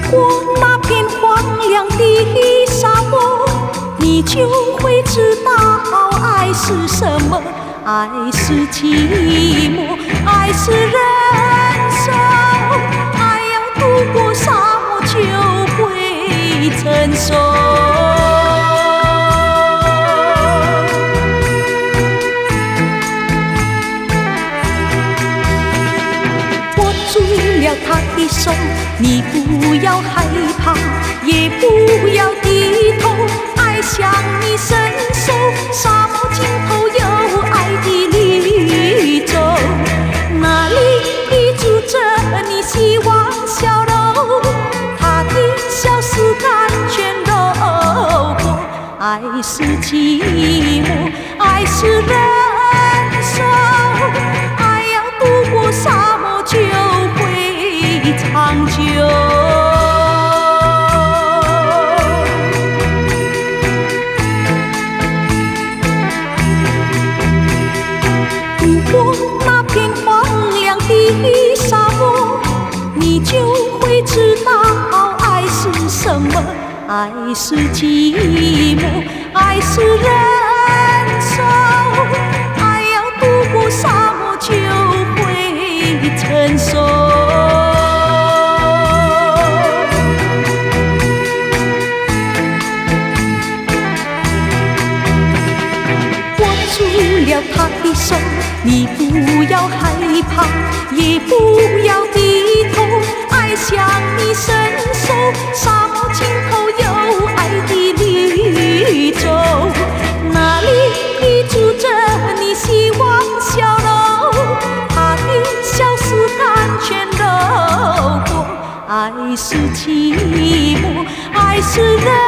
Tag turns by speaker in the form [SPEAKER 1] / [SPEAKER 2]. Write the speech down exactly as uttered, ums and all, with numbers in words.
[SPEAKER 1] 过那片荒凉的沙漠，你就会知道爱是什么。爱是寂寞，爱是忍受，爱要渡过沙漠就会成熟。握住了他的手，你不要害怕，也不要低头，爱向你伸手，沙漠尽头有爱的绿洲，那里依住着你希望笑容，他的笑是甘泉柔过。爱是寂寞，爱是忍受，爱要渡过沙漠就会长久。那片荒凉的沙漠，你就会知道爱是什么。爱是寂寞，爱是忍受，爱要渡过沙漠就会成熟。握住了他的手，你不要害怕，也不要低头，爱向你伸手，沙漠尽头有爱的绿洲，那里依住着你希望笑容，他的笑是甘泉柔过。爱是寂寞，爱是忍